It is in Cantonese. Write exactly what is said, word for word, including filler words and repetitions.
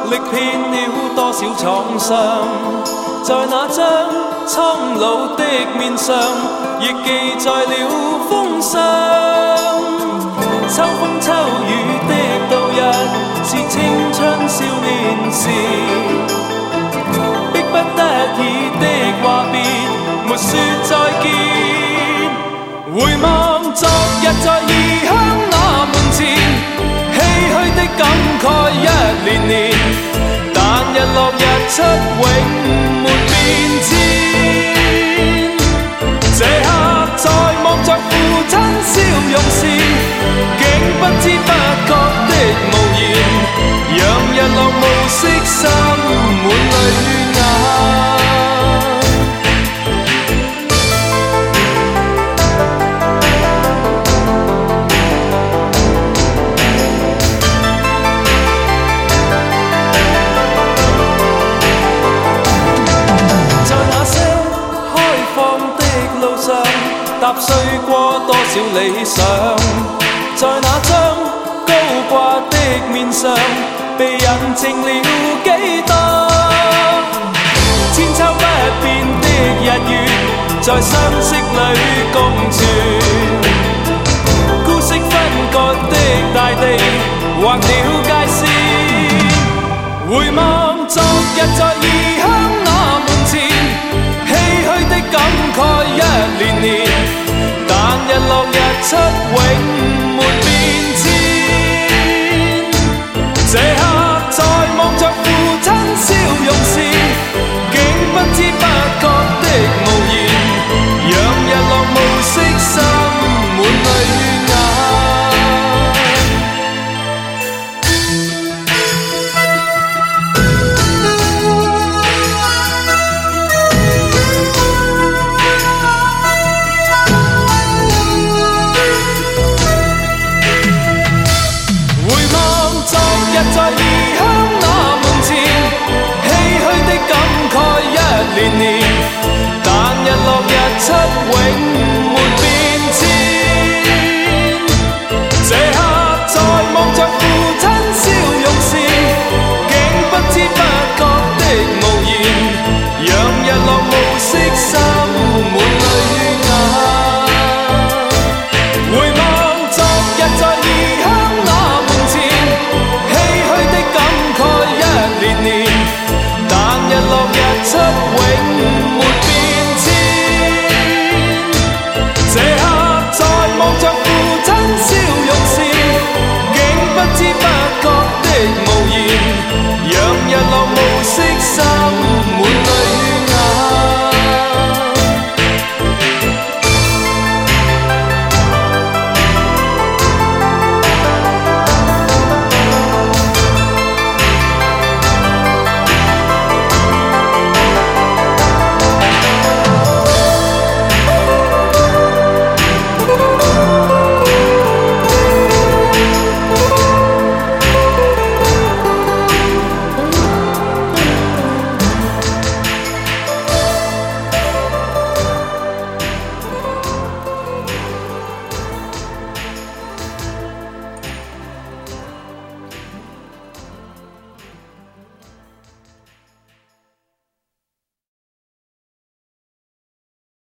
历遍了多少創傷，在那張蒼老的面上，亦記載了風霜。秋風秋雨的度日，是青春少年時，迫不得已的話別，沒說再見。回望昨日在異鄉那門前，唏噓的感慨一年年，但日落日出永沒變遷。這刻在望着父親笑容時，竟不知不覺的無言，讓日落暮色滲滿淚眼。踏碎過多少理想，在那張高掛的面上，被印證了幾多千秋不變的日月，在相識裏共存。孤息分割的大地，劃了界線。回望昨日在異鄉那門前，唏噓的感慨一年年，但日落日出永沒變遷。這刻在望着父親笑容時，竟不知不覺的無言，讓日落暮色滲滿淚眼。在異鄉那門前，唏噓的感慨一年年，但日落日出永沒變遷。這刻在望着父親笑容時，竟不知不覺的無言，讓日落暮色滲滿淚眼。回望昨日在異鄉那門前，但日落日出永沒變遷。這刻在望着父親笑容時，竟不知不覺的無言，讓日落暮色滲